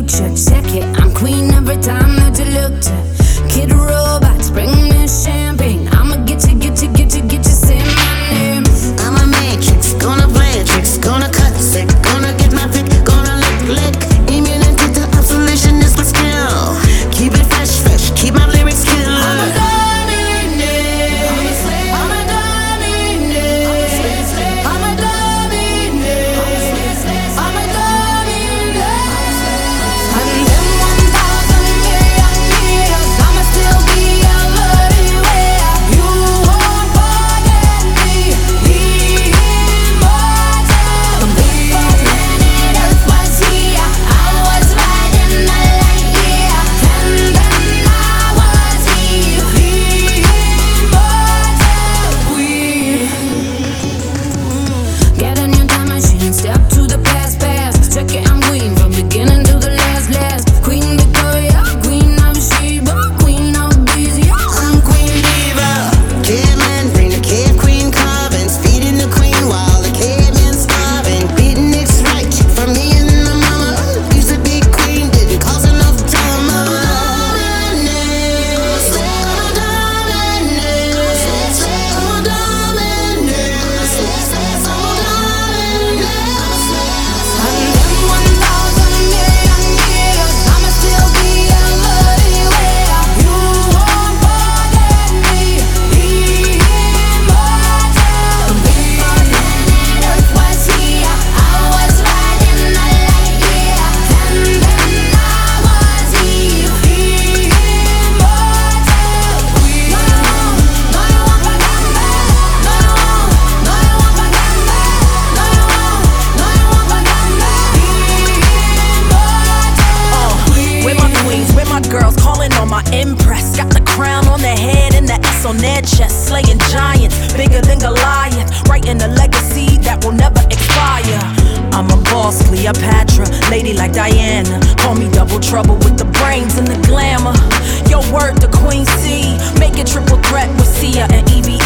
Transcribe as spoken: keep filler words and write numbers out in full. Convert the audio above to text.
future. Check it, I'm queen every time that you look to. Kid robots, bring me champagne. I'ma get you, get you, get you, get you, say my name. I'm a matrix, gonna play a tricks, gonna cut sick, gonna get my pick, gonna lick, lick. Immunity to obsolescence is my skill. Keep it fresh, fresh, keep my lyrics killer. I'm a dominant, I'm a dominant, I'm a dominant, I'm a dominant. And then one thousand million years, I'ma still be everywhere. You won't forget me, immortal. Before planet Earth was here, I was riding a light year, and then I was here, immortal queen. Get a new time machine, step to the past, past. Check it, I'm queen from beginning to the last, last. Queen Victoria, Queen of Sheba, Queen of Bees, yeah. I'm Queen Diva. Caveman, bring the cave queen carvings, feeding the queen while the caveman's starving. Beating it's right for me and my mama. Used to be queen, didn't cause enough drama. I'm a dominant, I'm a dominant, I'm a dominant, I'm a dominant. And then one thousand million years, I'ma still be everywhere. You won't forget me, immortal. Before planet Earth was here, I was riding a light year, and then I was here, immortal queen. No, no, you won't forget me. No, you won't, no, you won't forget me. No, you won't, no, you won't forget me. Immortal queen. Where my queens, where my girls, calling on my impress. Got the crown on their head and the S on their chest. Slaying giants, bigger than Goliath. Writing a legacy that will never expire. I'm a boss, Cleopatra, lady like Diana. Call me double trouble with the brains and the glamour. Yo, word to Queen C, make it triple threat with Sia and E V